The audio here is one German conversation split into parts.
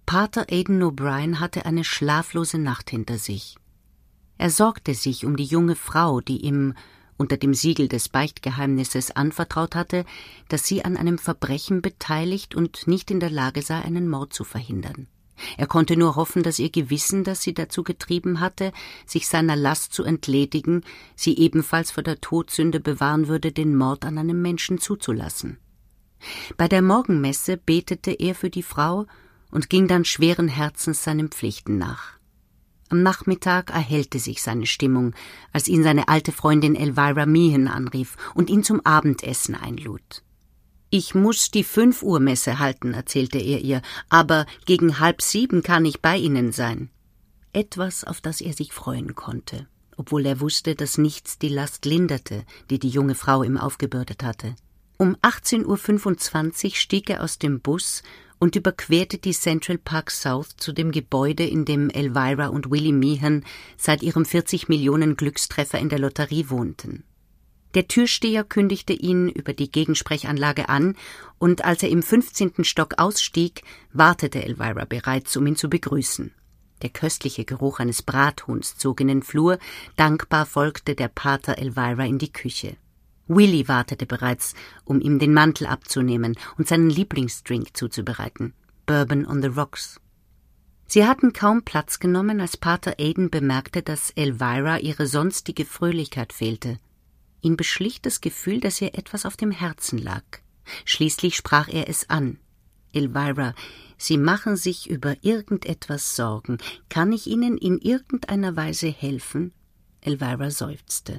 Pater Aidan O'Brien hatte eine schlaflose Nacht hinter sich. Er sorgte sich um die junge Frau, die ihm unter dem Siegel des Beichtgeheimnisses anvertraut hatte, dass sie an einem Verbrechen beteiligt und nicht in der Lage sei, einen Mord zu verhindern. Er konnte nur hoffen, dass ihr Gewissen, das sie dazu getrieben hatte, sich seiner Last zu entledigen, sie ebenfalls vor der Todsünde bewahren würde, den Mord an einem Menschen zuzulassen. Bei der Morgenmesse betete er für die Frau und ging dann schweren Herzens seinen Pflichten nach. Am Nachmittag erhellte sich seine Stimmung, als ihn seine alte Freundin Elvira Meehan anrief und ihn zum Abendessen einlud. »Ich muss die 5-Uhr-Messe halten«, erzählte er ihr, »aber gegen 6:30 kann ich bei Ihnen sein.« Etwas, auf das er sich freuen konnte, obwohl er wusste, dass nichts die Last linderte, die die junge Frau ihm aufgebürdet hatte. Um 18:25 Uhr stieg er aus dem Bus und überquerte die Central Park South zu dem Gebäude, in dem Elvira und Willie Meehan seit ihrem 40-Millionen-Glückstreffer in der Lotterie wohnten. Der Türsteher kündigte ihn über die Gegensprechanlage an, und als er im 15. Stock ausstieg, wartete Elvira bereits, um ihn zu begrüßen. Der köstliche Geruch eines Brathuhns zog in den Flur, dankbar folgte der Pater Elvira in die Küche. Willie wartete bereits, um ihm den Mantel abzunehmen und seinen Lieblingsdrink zuzubereiten, Bourbon on the Rocks. Sie hatten kaum Platz genommen, als Pater Aidan bemerkte, dass Elvira ihre sonstige Fröhlichkeit fehlte. Ihn beschlich das Gefühl, dass ihr etwas auf dem Herzen lag. Schließlich sprach er es an. »Elvira, Sie machen sich über irgendetwas Sorgen. Kann ich Ihnen in irgendeiner Weise helfen?« Elvira seufzte.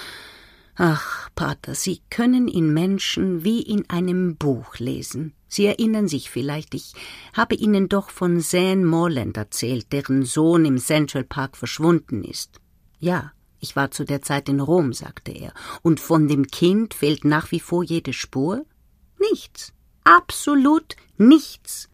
»Ach, Pater, Sie können in Menschen wie in einem Buch lesen. Sie erinnern sich vielleicht, ich habe Ihnen doch von Zane Morland erzählt, deren Sohn im Central Park verschwunden ist.« »Ja, ich war zu der Zeit in Rom«, sagte er. »Und von dem Kind fehlt nach wie vor jede Spur?« »Nichts, absolut nichts.